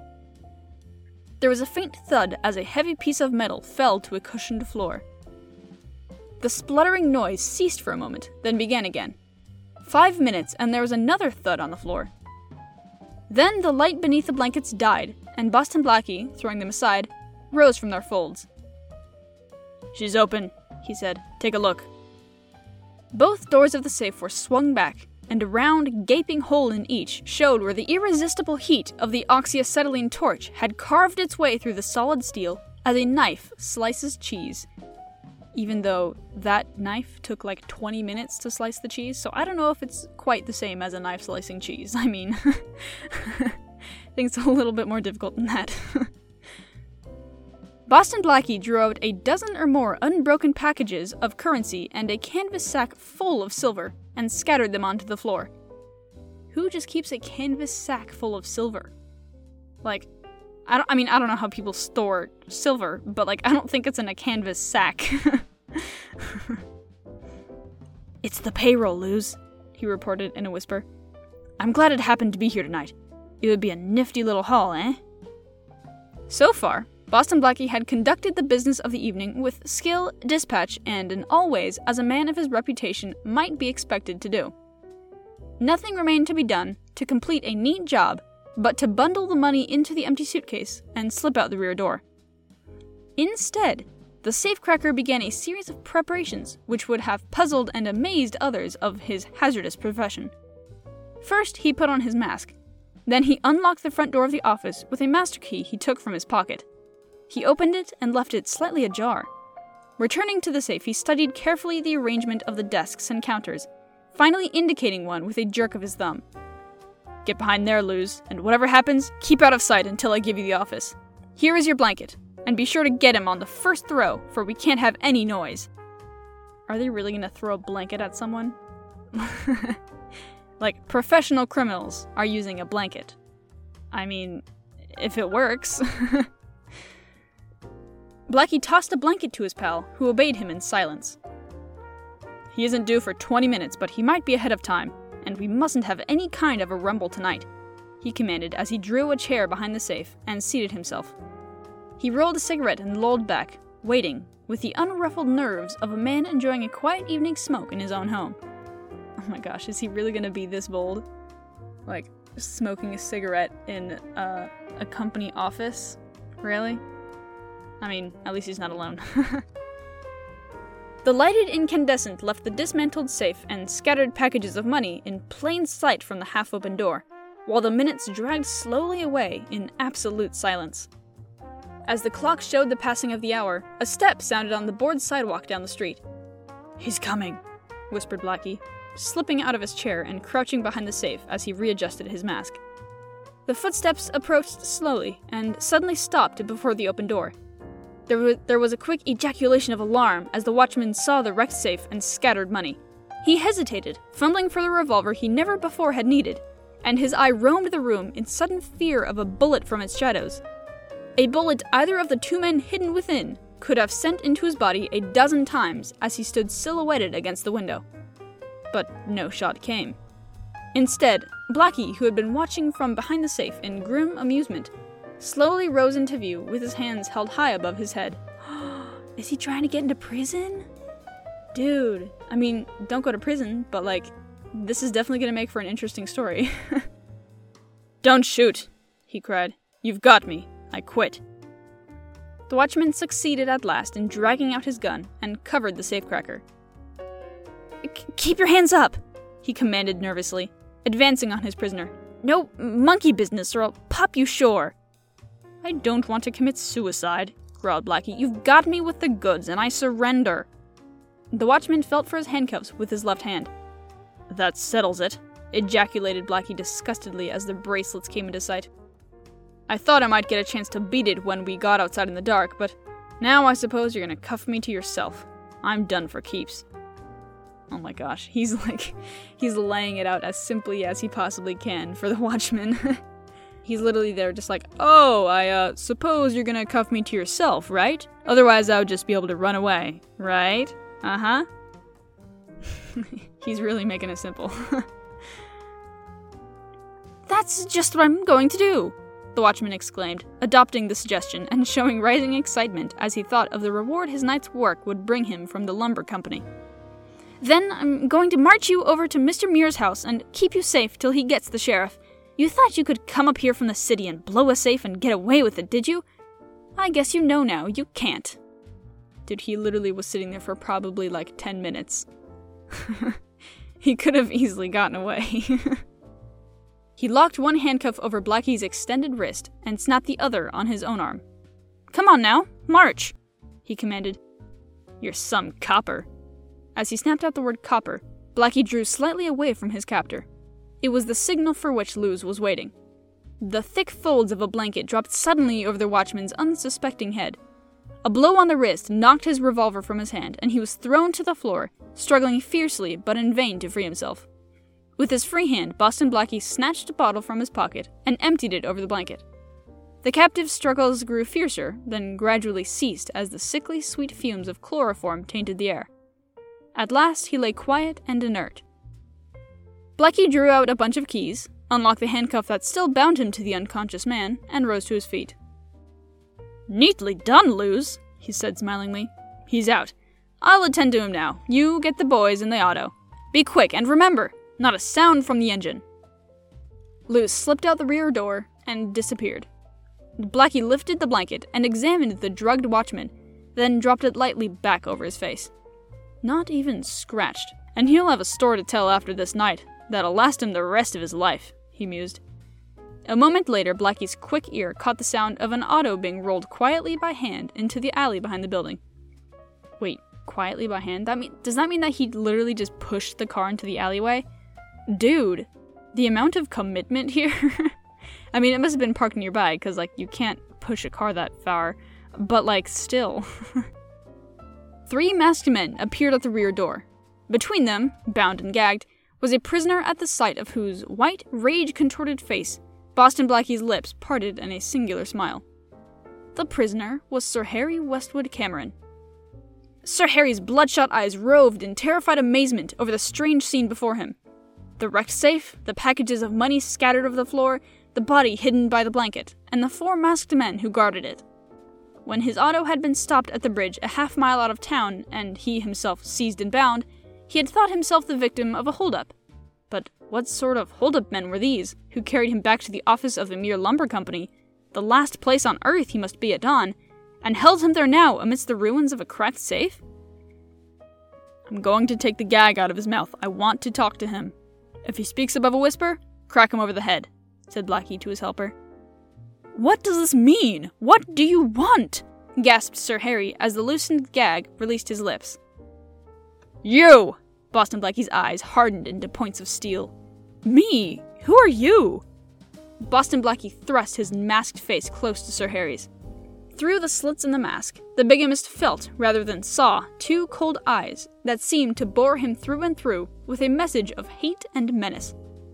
There was a faint thud as a heavy piece of metal fell to a cushioned floor. The spluttering noise ceased for a moment, then began again. Five minutes, and there was another thud on the floor. Then the light beneath the blankets died, and Boston Blackie, throwing them aside, rose from their folds. "She's open," he said. "Take a look." Both doors of the safe were swung back, and a round, gaping hole in each showed where the irresistible heat of the oxyacetylene torch had carved its way through the solid steel as a knife slices cheese. Even though that knife took like twenty minutes to slice the cheese, so I don't know if it's quite the same as a knife slicing cheese. I mean, I think it's a little bit more difficult than that. Boston Blackie drew out a dozen or more unbroken packages of currency and a canvas sack full of silver, and scattered them onto the floor. Who just keeps a canvas sack full of silver? Like, I don't. I mean, I don't know how people store silver, but like, I don't think it's in a canvas sack. "It's the payroll, Luz," he reported in a whisper. "I'm glad it happened to be here tonight. It would be a nifty little haul, eh?" So far, Boston Blackie had conducted the business of the evening with skill, dispatch, and in all ways as a man of his reputation might be expected to do. Nothing remained to be done to complete a neat job but to bundle the money into the empty suitcase and slip out the rear door. Instead, the safecracker began a series of preparations which would have puzzled and amazed others of his hazardous profession. First, he put on his mask. Then he unlocked the front door of the office with a master key he took from his pocket. He opened it and left it slightly ajar. Returning to the safe, he studied carefully the arrangement of the desks and counters, finally indicating one with a jerk of his thumb. "Get behind there, Luz, and whatever happens, keep out of sight until I give you the office. Here is your blanket, and be sure to get him on the first throw, for we can't have any noise." Are they really gonna throw a blanket at someone? Like, professional criminals are using a blanket. I mean, if it works. Blackie tossed a blanket to his pal, who obeyed him in silence. "He isn't due for twenty minutes, but he might be ahead of time, and we mustn't have any kind of a rumble tonight," he commanded as he drew a chair behind the safe and seated himself. He rolled a cigarette and lolled back, waiting, with the unruffled nerves of a man enjoying a quiet evening smoke in his own home. Oh my gosh, is he really gonna be this bold? Like, smoking a cigarette in uh, a company office? Really? I mean, at least he's not alone. The lighted incandescent left the dismantled safe and scattered packages of money in plain sight from the half-open door, while the minutes dragged slowly away in absolute silence. As the clock showed the passing of the hour, a step sounded on the board sidewalk down the street. "He's coming," whispered Blackie, slipping out of his chair and crouching behind the safe as he readjusted his mask. The footsteps approached slowly and suddenly stopped before the open door. There, w- there was a quick ejaculation of alarm as the watchman saw the wrecked safe and scattered money. He hesitated, fumbling for the revolver he never before had needed, and his eye roamed the room in sudden fear of a bullet from its shadows. A bullet either of the two men hidden within could have sent into his body a dozen times as he stood silhouetted against the window. But no shot came. Instead, Blackie, who had been watching from behind the safe in grim amusement, slowly rose into view with his hands held high above his head. Is he trying to get into prison? Dude, I mean, don't go to prison, but like, this is definitely gonna make for an interesting story. "Don't shoot," he cried. "You've got me. I quit." The watchman succeeded at last in dragging out his gun and covered the safecracker. "Keep your hands up," he commanded nervously, advancing on his prisoner. "No monkey business or I'll pop you sure." "I don't want to commit suicide," growled Blackie. "You've got me with the goods, and I surrender." The watchman felt for his handcuffs with his left hand. "That settles it," ejaculated Blackie disgustedly as the bracelets came into sight. "I thought I might get a chance to beat it when we got outside in the dark, but now I suppose you're gonna cuff me to yourself. I'm done for keeps." Oh my gosh, he's like, he's laying it out as simply as he possibly can for the watchman. He's literally there just like, "Oh, I, uh, suppose you're gonna cuff me to yourself, right? Otherwise I would just be able to run away, right? Uh-huh." He's really making it simple. "That's just what I'm going to do," the watchman exclaimed, adopting the suggestion and showing rising excitement as he thought of the reward his night's work would bring him from the lumber company. "Then I'm going to march you over to Mister Muir's house and keep you safe till he gets the sheriff. You thought you could come up here from the city and blow a safe and get away with it, did you? I guess you know now, you can't." Dude, he literally was sitting there for probably like ten minutes. He could have easily gotten away. He locked one handcuff over Blackie's extended wrist and snapped the other on his own arm. "Come on now, march," he commanded. "You're some copper." As he snapped out the word copper, Blackie drew slightly away from his captor. It was the signal for which Luz was waiting. The thick folds of a blanket dropped suddenly over the watchman's unsuspecting head. A blow on the wrist knocked his revolver from his hand, and he was thrown to the floor, struggling fiercely but in vain to free himself. With his free hand, Boston Blackie snatched a bottle from his pocket and emptied it over the blanket. The captive's struggles grew fiercer, then gradually ceased as the sickly sweet fumes of chloroform tainted the air. At last, he lay quiet and inert. Blackie drew out a bunch of keys, unlocked the handcuff that still bound him to the unconscious man, and rose to his feet. "Neatly done, Luz," he said smilingly. "He's out. I'll attend to him now. You get the boys in the auto. Be quick, and remember, not a sound from the engine." Luz slipped out the rear door and disappeared. Blackie lifted the blanket and examined the drugged watchman, then dropped it lightly back over his face. Not even scratched, and he'll have a story to tell after this night that'll last him the rest of his life, he mused. A moment later, Blackie's quick ear caught the sound of an auto being rolled quietly by hand into the alley behind the building. Wait, quietly by hand? That mean, does that mean that he literally just pushed the car into the alleyway? Dude, the amount of commitment here. I mean, it must have been parked nearby, because, like, you can't push a car that far. But, like, still. Three masked men appeared at the rear door. Between them, bound and gagged, was a prisoner at the sight of whose white, rage-contorted face Boston Blackie's lips parted in a singular smile. The prisoner was Sir Harry Westwood Cameron. Sir Harry's bloodshot eyes roved in terrified amazement over the strange scene before him. The wrecked safe, the packages of money scattered over the floor, the body hidden by the blanket, and the four masked men who guarded it. When his auto had been stopped at the bridge a half mile out of town, and he himself seized and bound, he had thought himself the victim of a holdup. But what sort of hold-up men were these, who carried him back to the office of the Mere Lumber Company, the last place on Earth he must be at dawn, and held him there now amidst the ruins of a cracked safe? I'm going to take the gag out of his mouth. I want to talk to him. If he speaks above a whisper, crack him over the head, said Blackie to his helper. What does this mean? What do you want? Gasped Sir Harry as the loosened gag released his lips. You! Boston Blackie's eyes hardened into points of steel. Me? Who are you? Boston Blackie thrust his masked face close to Sir Harry's. Through the slits in the mask, the bigamist felt, rather than saw, two cold eyes that seemed to bore him through and through with a message of hate and menace.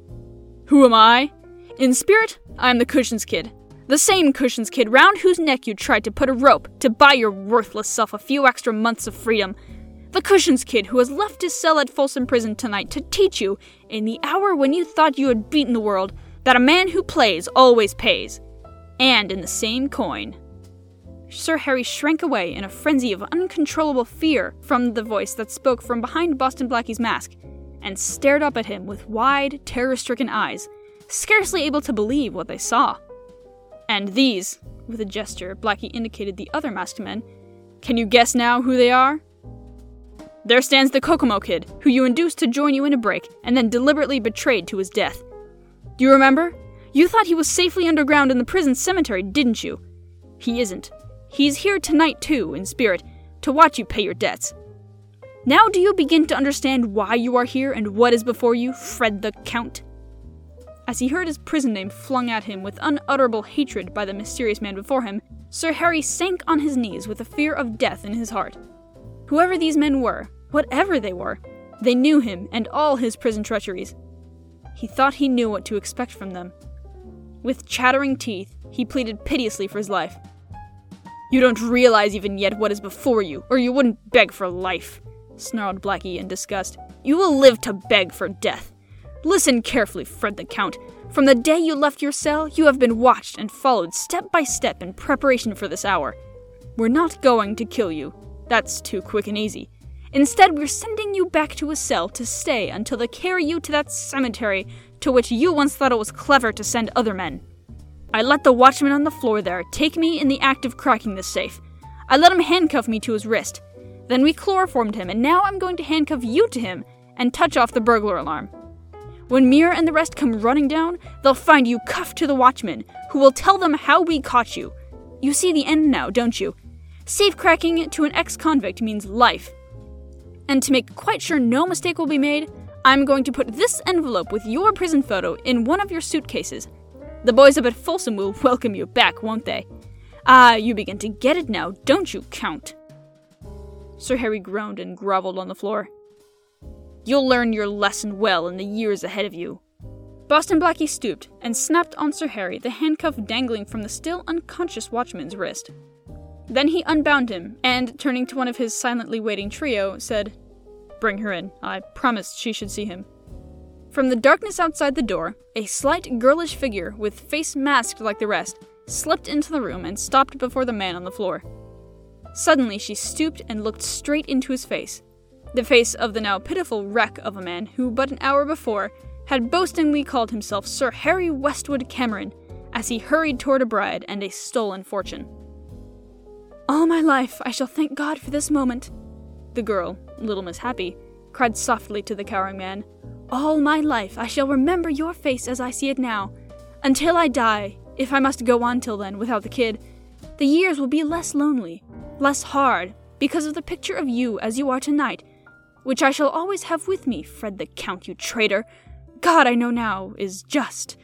Who am I? In spirit, I am the Cushions Kid. The same Cushions Kid round whose neck you tried to put a rope to buy your worthless self a few extra months of freedom. The Cushions Kid who has left his cell at Folsom Prison tonight to teach you, in the hour when you thought you had beaten the world, that a man who plays always pays. And in the same coin. Sir Harry shrank away in a frenzy of uncontrollable fear from the voice that spoke from behind Boston Blackie's mask, and stared up at him with wide, terror-stricken eyes, scarcely able to believe what they saw. And these, with a gesture, Blackie indicated the other masked men. Can you guess now who they are? There stands the Kokomo Kid, who you induced to join you in a break, and then deliberately betrayed to his death. Do you remember? You thought he was safely underground in the prison cemetery, didn't you? He isn't. He's here tonight too, in spirit, to watch you pay your debts. Now do you begin to understand why you are here and what is before you, Fred the Count? As he heard his prison name flung at him with unutterable hatred by the mysterious man before him, Sir Harry sank on his knees with a fear of death in his heart. Whoever these men were, whatever they were, they knew him and all his prison treacheries. He thought he knew what to expect from them. With chattering teeth, he pleaded piteously for his life. You don't realize even yet what is before you, or you wouldn't beg for life, snarled Blackie in disgust. You will live to beg for death. Listen carefully, Fred the Count. From the day you left your cell, you have been watched and followed step by step in preparation for this hour. We're not going to kill you. That's too quick and easy. Instead, we're sending you back to a cell to stay until they carry you to that cemetery to which you once thought it was clever to send other men. I let the watchman on the floor there take me in the act of cracking this safe. I let him handcuff me to his wrist. Then we chloroformed him, and now I'm going to handcuff you to him and touch off the burglar alarm. When Mir and the rest come running down, they'll find you cuffed to the watchman, who will tell them how we caught you. You see the end now, don't you? Safe-cracking to an ex-convict means life. And to make quite sure no mistake will be made, I'm going to put this envelope with your prison photo in one of your suitcases. The boys up at Folsom will welcome you back, won't they? Ah, you begin to get it now, don't you, Count? Sir Harry groaned and groveled on the floor. You'll learn your lesson well in the years ahead of you. Boston Blackie stooped and snapped on Sir Harry the handcuff dangling from the still unconscious watchman's wrist. Then he unbound him, and, turning to one of his silently waiting trio, said, Bring her in. I promised she should see him. From the darkness outside the door, a slight girlish figure, with face masked like the rest, slipped into the room and stopped before the man on the floor. Suddenly she stooped and looked straight into his face, the face of the now pitiful wreck of a man who but an hour before had boastingly called himself Sir Harry Westwood Cameron as he hurried toward a bride and a stolen fortune. All my life I shall thank God for this moment, the girl, little Miss Happy, cried softly to the cowering man. All my life I shall remember your face as I see it now, Until I die, if I must go on till then without the kid, the years will be less lonely, less hard, because of the picture of you as you are tonight, which I shall always have with me, Fred the Count, you traitor. God, I know now, is just.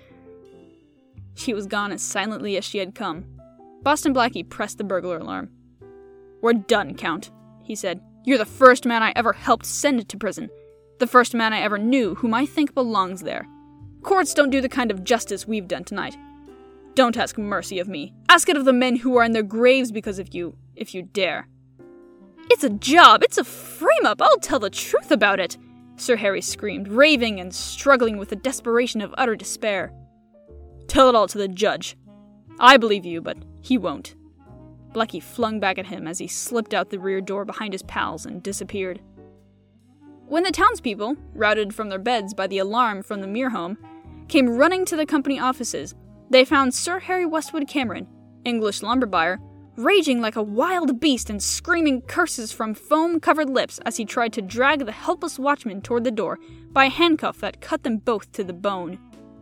She was gone as silently as she had come. Boston Blackie pressed the burglar alarm. We're done, Count, he said. You're the first man I ever helped send to prison. The first man I ever knew whom I think belongs there. Courts don't do the kind of justice we've done tonight. Don't ask mercy of me. Ask it of the men who are in their graves because of you, if you dare. It's a job! It's a frame-up! I'll tell the truth about it! Sir Harry screamed, raving and struggling with the desperation of utter despair. Tell it all to the judge. I believe you, but he won't. Blackie flung back at him as he slipped out the rear door behind his pals and disappeared. When the townspeople, routed from their beds by the alarm from the Muir home, came running to the company offices, they found Sir Harry Westwood Cameron, English lumber buyer, raging like a wild beast and screaming curses from foam-covered lips as he tried to drag the helpless watchman toward the door by a handcuff that cut them both to the bone.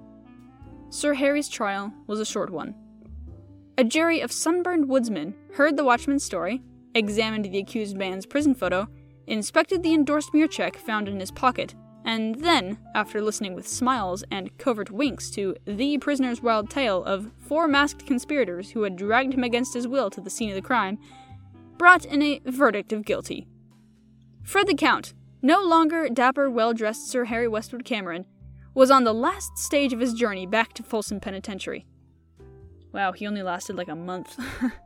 Sir Harry's trial was a short one. A jury of sunburned woodsmen heard the watchman's story, examined the accused man's prison photo, inspected the endorsed Muir check found in his pocket, and then, after listening with smiles and covert winks to the prisoner's wild tale of four masked conspirators who had dragged him against his will to the scene of the crime, brought in a verdict of guilty. Fred the Count, no longer dapper, well-dressed Sir Harry Westwood Cameron, was on the last stage of his journey back to Folsom Penitentiary. Wow, he only lasted like a month.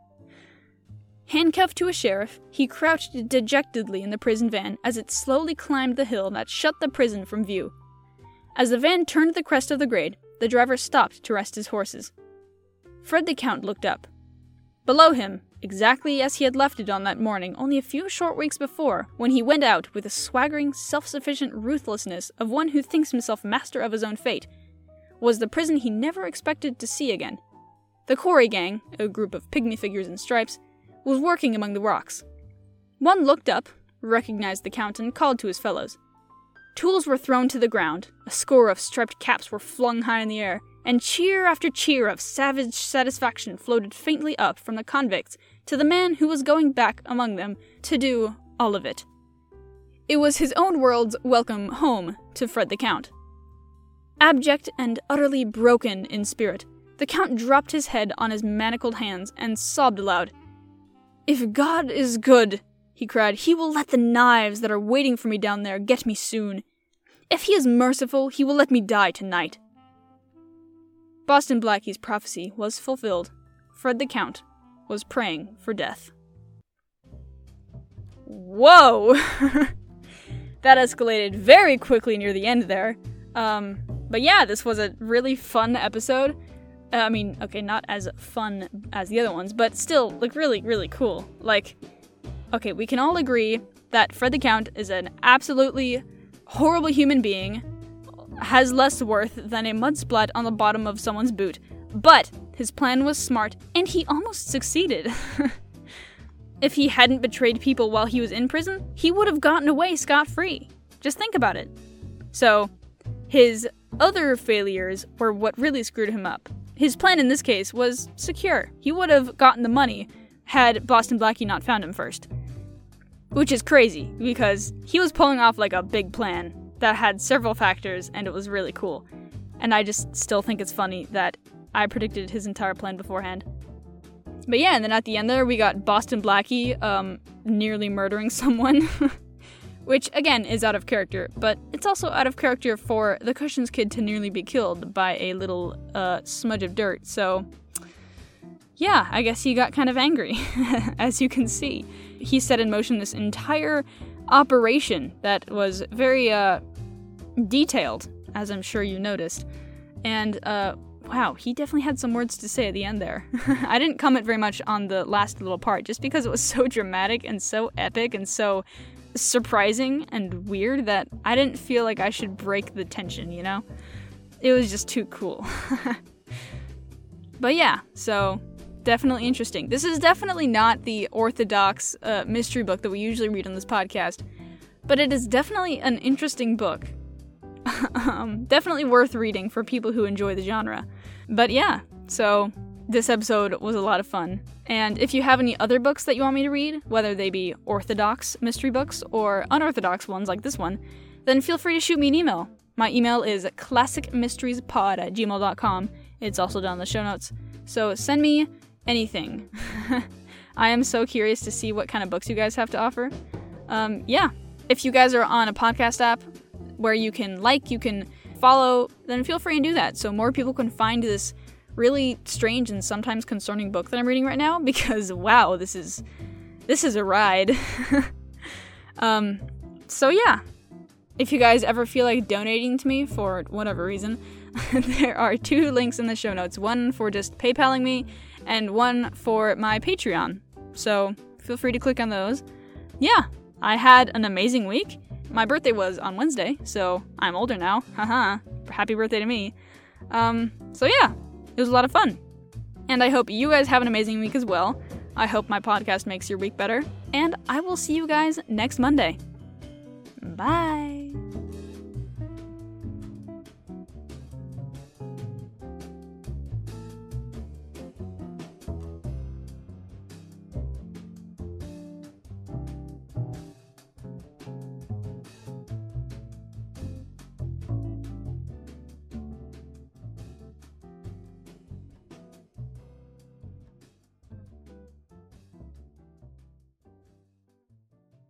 Handcuffed to a sheriff, he crouched dejectedly in the prison van as it slowly climbed the hill that shut the prison from view. As the van turned the crest of the grade, the driver stopped to rest his horses. Fred the Count looked up. Below him, exactly as he had left it on that morning only a few short weeks before, when he went out with the swaggering, self-sufficient ruthlessness of one who thinks himself master of his own fate, was the prison he never expected to see again. The Corey gang, a group of pygmy figures in stripes, was working among the rocks. One looked up, recognized the Count, and called to his fellows. Tools were thrown to the ground, a score of striped caps were flung high in the air, and cheer after cheer of savage satisfaction floated faintly up from the convicts to the man who was going back among them to do all of it. It was his own world's welcome home to Fred the Count. Abject and utterly broken in spirit, the Count dropped his head on his manacled hands and sobbed aloud. If God is good, he cried, he will let the knives that are waiting for me down there get me soon. If he is merciful, he will let me die tonight. Boston Blackie's prophecy was fulfilled. Fred the Count was praying for death. Whoa! That escalated very quickly near the end there. Um, but yeah, this was a really fun episode. Uh, I mean, okay, not as fun as the other ones, but still, like, really, really cool. Like, okay, we can all agree that Fred the Count is an absolutely horrible human being, has less worth than a mud splat on the bottom of someone's boot, but his plan was smart, and he almost succeeded. If he hadn't betrayed people while he was in prison, he would have gotten away scot-free. Just think about it. So, his other failures were what really screwed him up. His plan in this case was secure. He would have gotten the money had Boston Blackie not found him first. Which is crazy, because he was pulling off like a big plan that had several factors, and it was really cool. And I just still think it's funny that I predicted his entire plan beforehand. But yeah, and then at the end there, we got Boston Blackie um, nearly murdering someone. Which, again, is out of character, but it's also out of character for the Cushion's kid to nearly be killed by a little uh, smudge of dirt, so yeah, I guess he got kind of angry, as you can see. He set in motion this entire operation that was very uh, detailed, as I'm sure you noticed, and uh, wow, he definitely had some words to say at the end there. I didn't comment very much on the last little part, just because it was so dramatic and so epic and so surprising and weird that I didn't feel like I should break the tension, you know? It was just too cool. But yeah, so definitely interesting. This is definitely not the orthodox uh, mystery book that we usually read on this podcast, but it is definitely an interesting book. um, definitely worth reading for people who enjoy the genre. But yeah, so this episode was a lot of fun. And if you have any other books that you want me to read, whether they be orthodox mystery books or unorthodox ones like this one, then feel free to shoot me an email. My email is classic mysteries pod at gmail dot com. It's also down in the show notes. So send me anything. I am so curious to see what kind of books you guys have to offer. Um, yeah, if you guys are on a podcast app where you can like, you can follow, then feel free and do that so more people can find this really strange and sometimes concerning book that I'm reading right now, because wow, this is this is a ride. um, so yeah, if you guys ever feel like donating to me for whatever reason, there are two links in the show notes, one for just PayPaling me and one for my Patreon. So feel free to click on those. Yeah, I had an amazing week. My birthday was on Wednesday, so I'm older now. Haha, happy birthday to me. Um, so yeah. It was a lot of fun. And I hope you guys have an amazing week as well. I hope my podcast makes your week better. And I will see you guys next Monday. Bye.